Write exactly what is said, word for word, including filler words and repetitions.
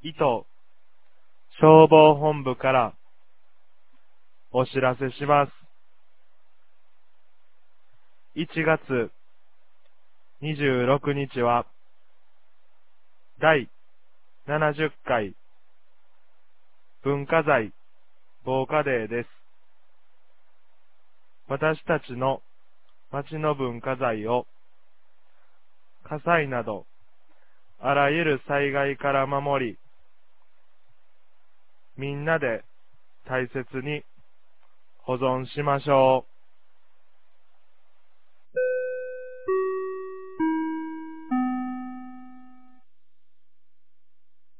伊東消防本部からお知らせします。いちがつにじゅうろくにちは第ななじゅっかい文化財防火デーです。私たちの町の文化財を火災などあらゆる災害から守り、みんなで大切に保存しましょう。